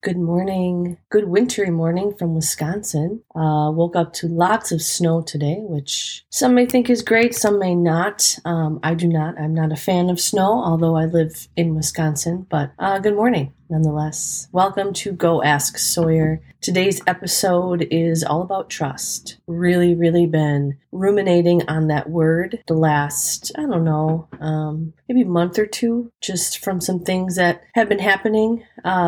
Good morning. Good wintry morning from Wisconsin. Woke up to lots of snow today, which some may think is great, some may not. I do not. I'm not a fan of snow, although I live in Wisconsin. But good morning, nonetheless. Welcome to Go Ask Sawyer. Today's episode is all about trust. Really been ruminating on that word the last, maybe month or two, just from some things that have been happening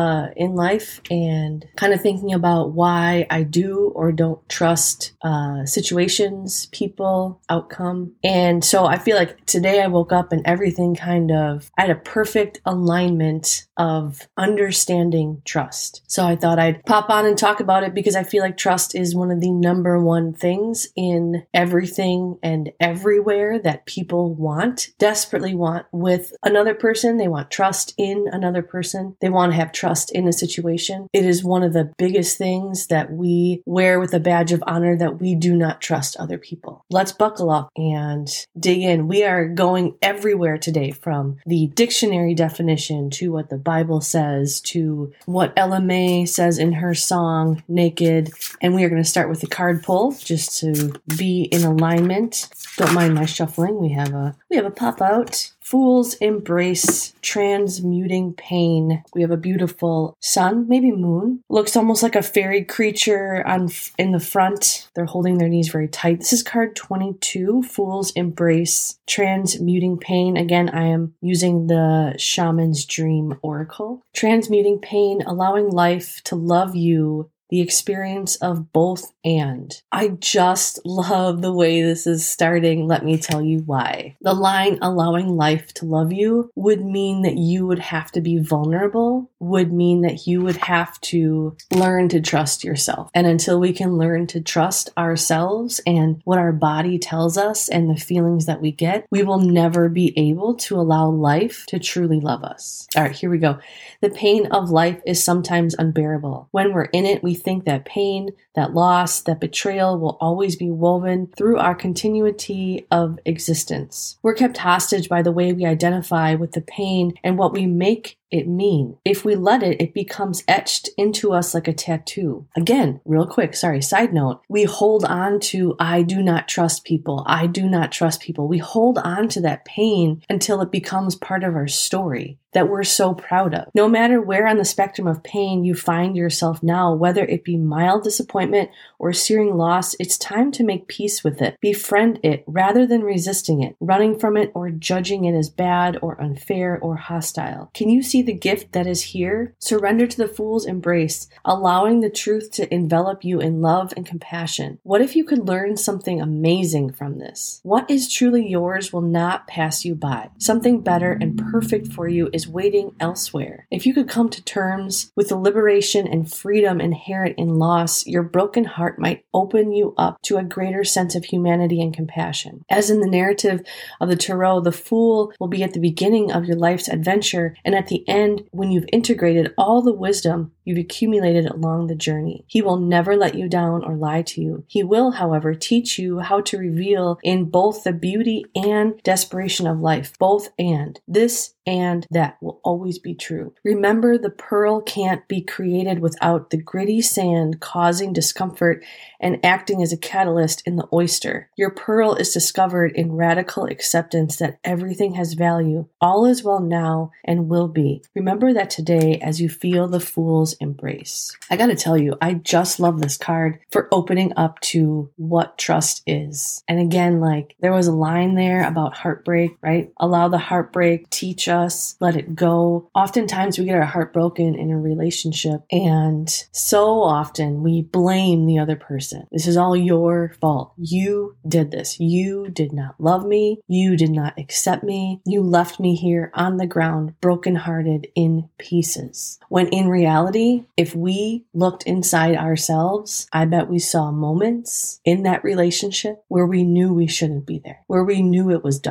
in life and kind of thinking about why I do or don't trust situations, people, outcome. And so I feel like today I woke up and everything I had a perfect alignment of understanding trust. So I thought I'd pop on and talk about it because I feel like trust is one of the number one things in everything and everywhere that people desperately want with another person. They want trust in another person. They want to have trust in a situation. It is one of the biggest things that we wear with a badge of honor, that we do not trust other people. Let's buckle up and dig in. We are going everywhere today, from the dictionary definition to what the Bible says to what Ella May says in her song Naked. And we are going to start with the card pull just to be in alignment. Don't mind my shuffling. We have a pop out. Fool's Embrace, Transmuting Pain. We have a beautiful sun, maybe moon. Looks almost like a fairy creature in the front. They're holding their knees very tight. This is card 22, Fool's Embrace, Transmuting Pain. Again, I am using the Shaman's Dream Oracle. Transmuting pain, allowing life to love you. The experience of both and. I just love the way this is starting. Let me tell you why. The line, allowing life to love you, would mean that you would have to be vulnerable, would mean that you would have to learn to trust yourself. And until we can learn to trust ourselves and what our body tells us and the feelings that we get, we will never be able to allow life to truly love us. All right, here we go. The pain of life is sometimes unbearable. When we're in it, we think that pain, that loss, that betrayal will always be woven through our continuity of existence. We're kept hostage by the way we identify with the pain and what we make it mean. If we let it, it becomes etched into us like a tattoo. Again, real quick, side note. We hold on to, I do not trust people. I do not trust people. We hold on to that pain until it becomes part of our story that we're so proud of. No matter where on the spectrum of pain you find yourself now, whether it be mild disappointment or searing loss, it's time to make peace with it. Befriend it rather than resisting it, running from it or judging it as bad or unfair or hostile. Can you see the gift that is here? Surrender to the Fool's Embrace, allowing the truth to envelop you in love and compassion. What if you could learn something amazing from this? What is truly yours will not pass you by. Something better and perfect for you is waiting elsewhere. If you could come to terms with the liberation and freedom inherent in loss, your broken heart might open you up to a greater sense of humanity and compassion. As in the narrative of the Tarot, the Fool will be at the beginning of your life's adventure and at the end when you've integrated all the wisdom you've accumulated along the journey. He will never let you down or lie to you. He will, however, teach you how to reveal in both the beauty and desperation of life, both and. This and that will always be true. Remember, the pearl can't be created without the gritty sand causing discomfort and acting as a catalyst in the oyster. Your pearl is discovered in radical acceptance that everything has value. All is well now and will be. Remember that today as you feel the Fool's Embrace. I gotta tell you, I just love this card for opening up to what trust is. And again, there was a line there about heartbreak, right? Allow the heartbreak, teach us, let it go. Oftentimes we get our heart broken in a relationship, and so often we blame the other person. This is all your fault. You did this. You did not love me. You did not accept me. You left me here on the ground, brokenhearted, in pieces. When in reality, if we looked inside ourselves, I bet we saw moments in that relationship where we knew we shouldn't be there, where we knew it was done,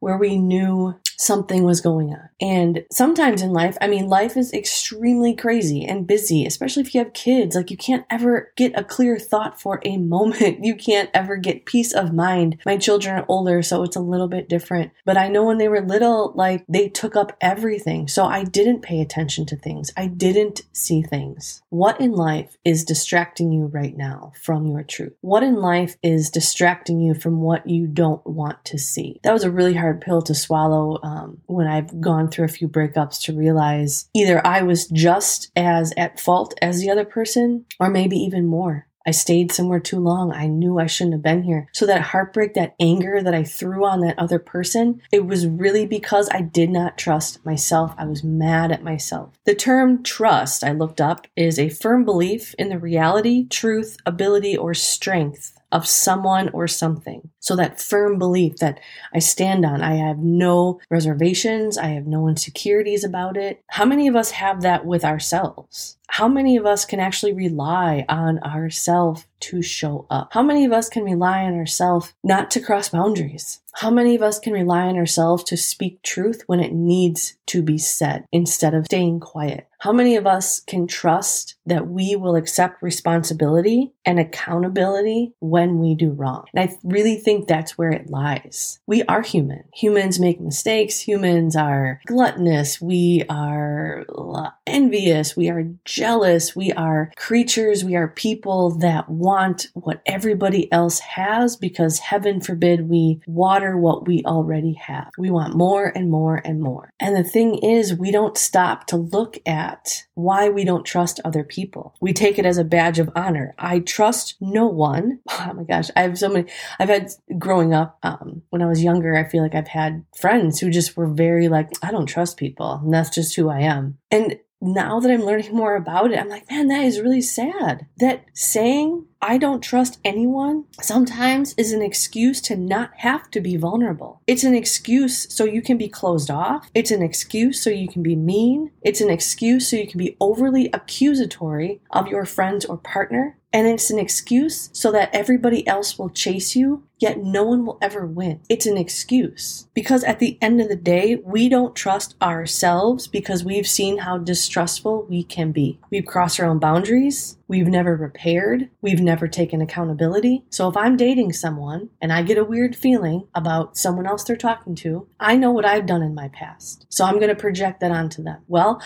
where we knew something was going on. And sometimes in life, life is extremely crazy and busy, especially if you have kids. Like, you can't ever get a clear thought for a moment. You can't ever get peace of mind. My children are older, so it's a little bit different. But I know when they were little, like, they took up everything. So I didn't pay attention to things. I didn't see things. What in life is distracting you right now from your truth? What in life is distracting you from what you don't want to see? That was a really hard pill to swallow when I've gone through a few breakups, to realize either I was just as at fault as the other person, or maybe even more. I stayed somewhere too long. I knew I shouldn't have been here. So that heartbreak, that anger that I threw on that other person, it was really because I did not trust myself. I was mad at myself. The term trust, I looked up, is a firm belief in the reality, truth, ability, or strength of someone or something. So that firm belief that I stand on, I have no reservations, I have no insecurities about it. How many of us have that with ourselves? How many of us can actually rely on ourselves to show up? How many of us can rely on ourselves not to cross boundaries? How many of us can rely on ourselves to speak truth when it needs to be said instead of staying quiet? How many of us can trust that we will accept responsibility and accountability when we do wrong? And I really think that's where it lies. We are human. Humans make mistakes. Humans are gluttonous. We are envious. We are jealous. We are creatures. We are people that want what everybody else has, because heaven forbid we water what we already have. We want more and more and more. And the thing is, we don't stop to look at why we don't trust other people. We take it as a badge of honor. I trust no one. Oh my gosh, I've had growing up, when I was younger, I feel like I've had friends who just were very like, I don't trust people. And that's just who I am. And now that I'm learning more about it, I'm like, man, that is really sad. That saying I don't trust anyone sometimes is an excuse to not have to be vulnerable. It's an excuse so you can be closed off. It's an excuse so you can be mean. It's an excuse so you can be overly accusatory of your friends or partner. And it's an excuse so that everybody else will chase you, yet no one will ever win. It's an excuse. Because at the end of the day, we don't trust ourselves because we've seen how distrustful we can be. We've crossed our own boundaries. We've never repaired. We've never taken accountability. So if I'm dating someone and I get a weird feeling about someone else they're talking to, I know what I've done in my past. So I'm going to project that onto them. Well,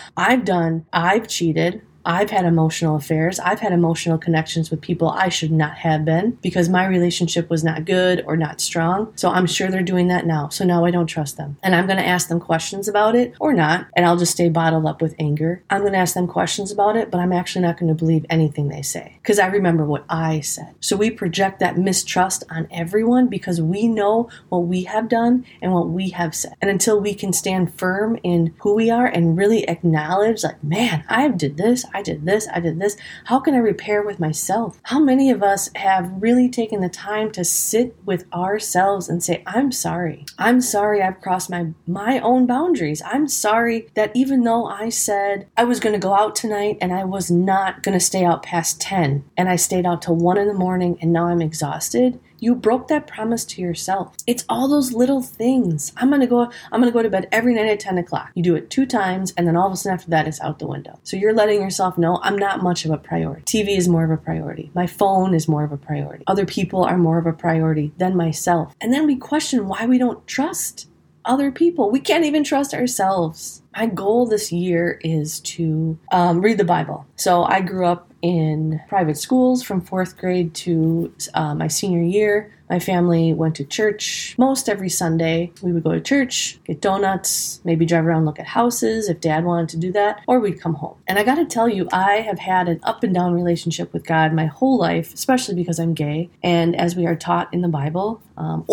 I've cheated. I've had emotional affairs. I've had emotional connections with people I should not have been because my relationship was not good or not strong. So I'm sure they're doing that now. So now I don't trust them. And I'm going to ask them questions about it or not. And I'll just stay bottled up with anger. I'm going to ask them questions about it, but I'm actually not going to believe anything they say because I remember what I said. So we project that mistrust on everyone because we know what we have done and what we have said. And until we can stand firm in who we are and really acknowledge, like, man, I did this. I did this. How can I repair with myself? How many of us have really taken the time to sit with ourselves and say, I'm sorry. I'm sorry I've crossed my own boundaries. I'm sorry that even though I said I was going to go out tonight and I was not going to stay out past 10 and I stayed out till 1 a.m. and now I'm exhausted. You broke that promise to yourself. It's all those little things. I'm gonna go to bed every night at 10 o'clock. You do it 2 times, and then all of a sudden after that, it's out the window. So you're letting yourself know I'm not much of a priority. TV is more of a priority. My phone is more of a priority. Other people are more of a priority than myself. And then we question why we don't trust other people. We can't even trust ourselves. My goal this year is to read the Bible. So I grew up in private schools from 4th grade to my senior year. My family went to church most every Sunday. We would go to church, get donuts, maybe drive around, look at houses if Dad wanted to do that, or we'd come home. And I got to tell you, I have had an up and down relationship with God my whole life, especially because I'm gay. And as we are taught in the Bible,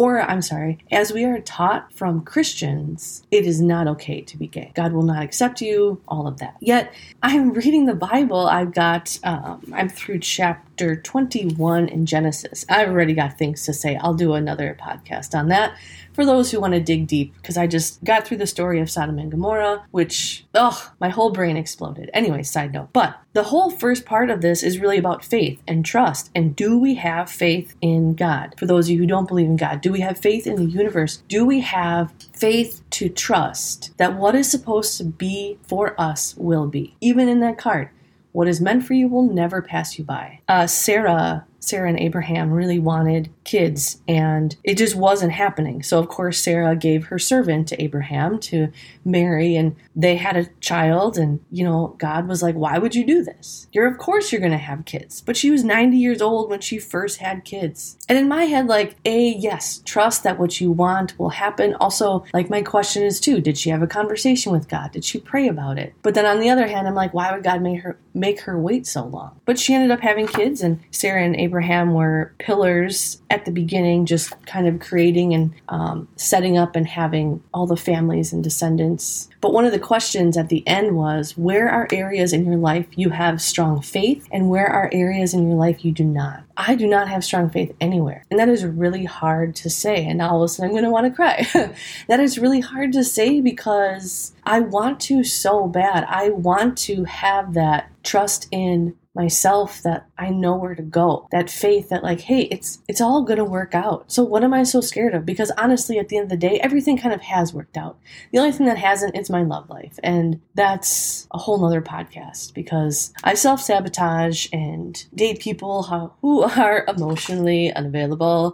as we are taught from Christians, it is not okay to be gay. God will not accept you, all of that. Yet, I'm reading the Bible. I'm through chapter 21 in Genesis. I've already got things to say. I'll do another podcast on that for those who want to dig deep, because I just got through the story of Sodom and Gomorrah, which, my whole brain exploded. Anyway, side note. But the whole first part of this is really about faith and trust. And do we have faith in God? For those of you who don't believe in God, do we have faith in the universe? Do we have faith to trust that what is supposed to be for us will be? Even in that card, what is meant for you will never pass you by. Sarah and Abraham really wanted kids, and it just wasn't happening. So, of course, Sarah gave her servant to Abraham to marry, and they had a child, and, God was like, why would you do this? Of course you're going to have kids. But she was 90 years old when she first had kids. And in my head, yes, trust that what you want will happen. Also, my question is, too, did she have a conversation with God? Did she pray about it? But then on the other hand, I'm like, why would God make her wait so long? But she ended up having kids, and Sarah and Abraham were pillars at the beginning, just kind of creating and setting up and having all the families and descendants. But one of the questions at the end was, where are areas in your life you have strong faith, and where are areas in your life you do not? I do not have strong faith anywhere. And that is really hard to say. And now all of a sudden I'm going to want to cry. That is really hard to say because I want to so bad. I want to have that trust in myself that I know where to go. That faith that hey, it's all going to work out. So what am I so scared of? Because honestly, at the end of the day, everything kind of has worked out. The only thing that hasn't is my love life. And that's a whole nother podcast because I self-sabotage and date people who are emotionally unavailable.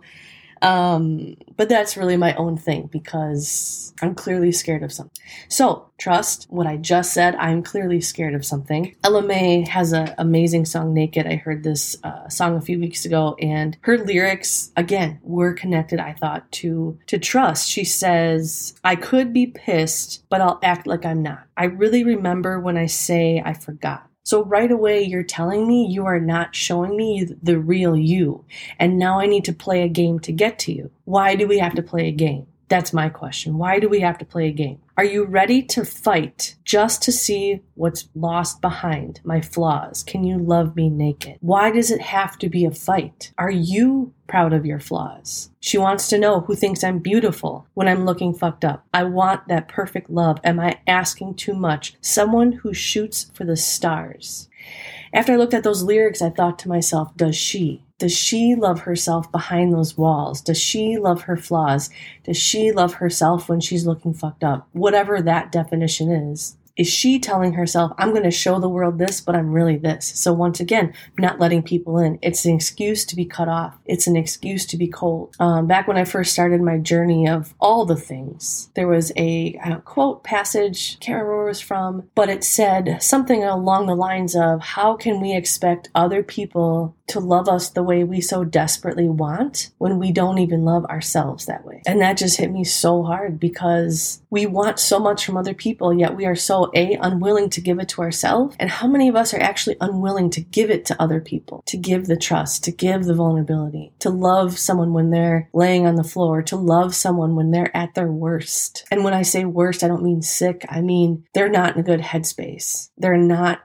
But that's really my own thing because I'm clearly scared of something. So trust what I just said. I'm clearly scared of something. Ella Mai has an amazing song, Naked. I heard this song a few weeks ago, and her lyrics, again, were connected, I thought, to trust. She says, I could be pissed, but I'll act like I'm not. I really remember when I say I forgot. So right away, you're telling me you are not showing me the real you. And now I need to play a game to get to you. Why do we have to play a game? That's my question. Why do we have to play a game? Are you ready to fight just to see what's lost behind my flaws? Can you love me naked? Why does it have to be a fight? Are you proud of your flaws? She wants to know who thinks I'm beautiful when I'm looking fucked up. I want that perfect love. Am I asking too much? Someone who shoots for the stars. After I looked at those lyrics, I thought to myself, does she? Does she love herself behind those walls? Does she love her flaws? Does she love herself when she's looking fucked up? Whatever that definition is. Is she telling herself, I'm going to show the world this, but I'm really this? So once again, not letting people in. It's an excuse to be cut off. It's an excuse to be cold. Back when I first started my journey of all the things, there was a quote passage, can't remember where it was from, but it said something along the lines of, how can we expect other people to love us the way we so desperately want when we don't even love ourselves that way? And that just hit me so hard because we want so much from other people, yet we are so unwilling to give it to ourselves. And how many of us are actually unwilling to give it to other people, to give the trust, to give the vulnerability, to love someone when they're laying on the floor, to love someone when they're at their worst? And when I say worst, I don't mean sick. I mean, they're not in a good headspace. They're not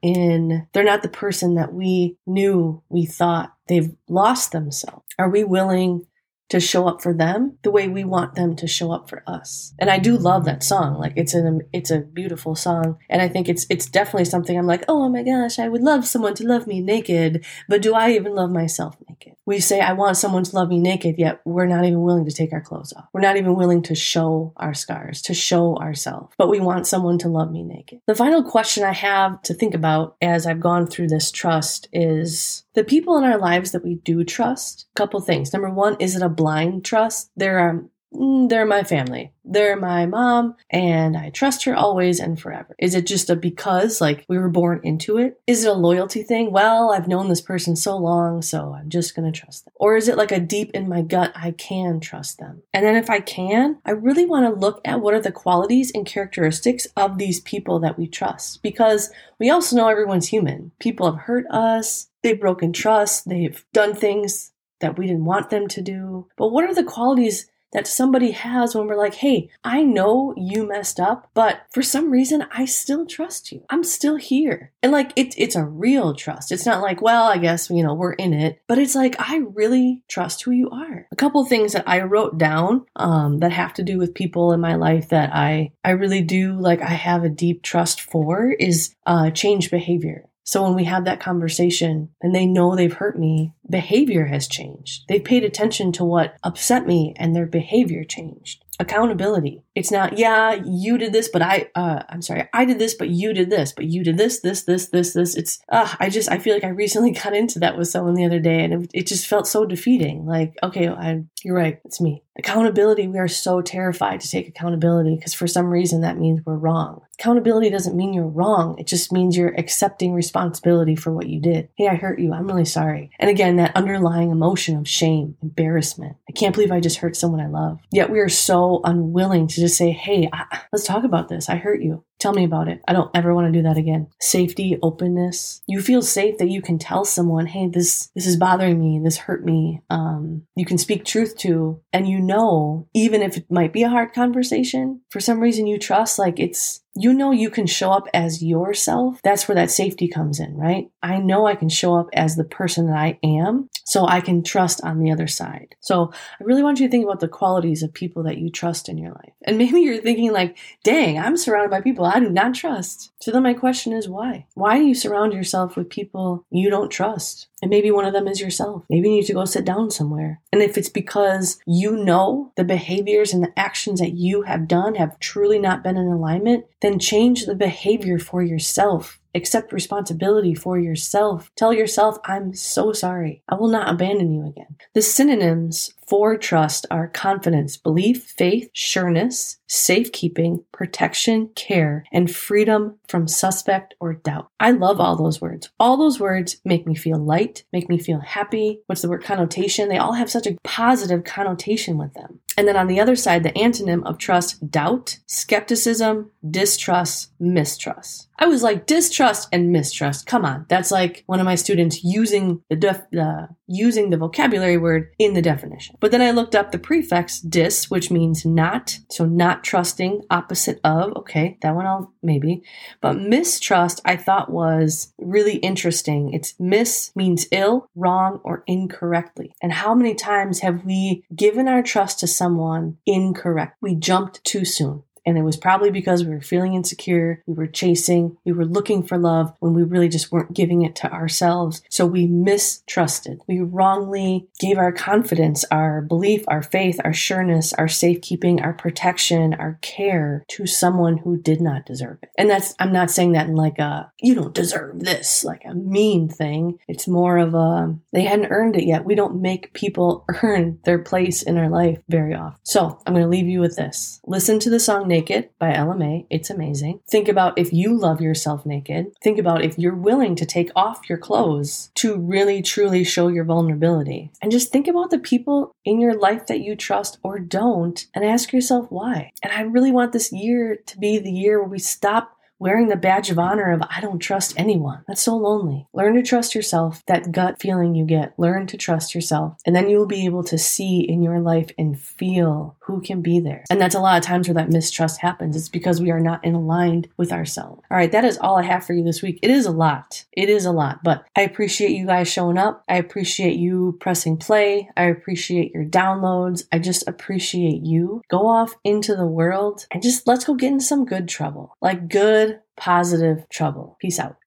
the person that we knew, we thought. They've lost themselves. Are we willing to show up for them the way we want them to show up for us? And I do love that song. It's a beautiful song. And I think it's definitely something I'm like, oh my gosh, I would love someone to love me naked. But do I even love myself naked? We say, I want someone to love me naked, yet we're not even willing to take our clothes off. We're not even willing to show our scars, to show ourselves. But we want someone to love me naked. The final question I have to think about as I've gone through this trust is the people in our lives that we do trust. A couple things. Number one, is it a blind trust? They're my family. They're my mom, and I trust her always and forever. Is it just because, we were born into it? Is it a loyalty thing? Well, I've known this person so long, so I'm just going to trust them. Or is it like a deep in my gut, I can trust them? And then if I can, I really want to look at what are the qualities and characteristics of these people that we trust. Because we also know everyone's human. People have hurt us. They've broken trust. They've done things that we didn't want them to do. But what are the qualities that somebody has when we're like, hey, I know you messed up, but for some reason, I still trust you. I'm still here. And like, it's a real trust. It's not like, well, I guess, we're in it, but it's like, I really trust who you are. A couple things that I wrote down, that have to do with people in my life that I really do, like, I have a deep trust for is, change behavior. So when we have that conversation and they know they've hurt me, behavior has changed. They've paid attention to what upset me and their behavior changed. Accountability. It's not, yeah, you did this, but I did this, but you did this, but you did this. It's, I feel like I recently got into that with someone the other day and it just felt so defeating. Like, okay, you're right. It's me. Accountability. We are so terrified to take accountability because for some reason that means we're wrong. Accountability doesn't mean you're wrong. It just means you're accepting responsibility for what you did. Hey, I hurt you. I'm really sorry. And again, that underlying emotion of shame, embarrassment. I can't believe I just hurt someone I love. Yet we are so unwilling to just say, hey, let's talk about this. I hurt you. Tell me about it. I don't ever want to do that again. Safety, openness. You feel safe that you can tell someone, hey, this is bothering me. This hurt me. You can speak truth to, and even if it might be a hard conversation, for some reason you trust, like you can show up as yourself. That's where that safety comes in, right? I know I can show up as the person that I am, so I can trust on the other side. So I really want you to think about the qualities of people that you trust in your life. And maybe you're thinking like, dang, I'm surrounded by people I do not trust. So then my question is why? Why do you surround yourself with people you don't trust? And maybe one of them is yourself. Maybe you need to go sit down somewhere. And if it's because you know the behaviors and the actions that you have done have truly not been in alignment, then change the behavior for yourself. Accept responsibility for yourself. Tell yourself, I'm so sorry. I will not abandon you again. The synonyms for trust are confidence, belief, faith, sureness, safekeeping, protection, care, and freedom from suspect or doubt. I love all those words. All those words make me feel light, make me feel happy. What's the word? Connotation. They all have such a positive connotation with them. And then on the other side, the antonym of trust, doubt, skepticism, distrust, mistrust. I was like, distrust and mistrust. Come on. That's like one of my students using the vocabulary word in the definition. But then I looked up the prefix dis, which means not. So not trusting, opposite of. Okay, that one I'll maybe. But mistrust I thought was really interesting. It's mis means ill, wrong, or incorrectly. And how many times have we given our trust to someone incorrect? We jumped too soon. And it was probably because we were feeling insecure, we were chasing, we were looking for love when we really just weren't giving it to ourselves. So we mistrusted. We wrongly gave our confidence, our belief, our faith, our sureness, our safekeeping, our protection, our care to someone who did not deserve it. And I'm not saying that in like you don't deserve this, like a mean thing. It's more of they hadn't earned it yet. We don't make people earn their place in our life very often. So I'm going to leave you with this. Listen to the song Naked by LMA. It's amazing. Think about if you love yourself naked. Think about if you're willing to take off your clothes to really, truly show your vulnerability. And just think about the people in your life that you trust or don't and ask yourself why. And I really want this year to be the year where we stop wearing the badge of honor of I don't trust anyone. That's so lonely. Learn to trust yourself, that gut feeling you get. Learn to trust yourself. And then you will be able to see in your life and feel who can be there. And that's a lot of times where that mistrust happens. It's because we are not aligned with ourselves. All right, that is all I have for you this week. It is a lot. But I appreciate you guys showing up. I appreciate you pressing play. I appreciate your downloads. I just appreciate you. Go off into the world and just let's go get in some good trouble. Like good, positive trouble. Peace out.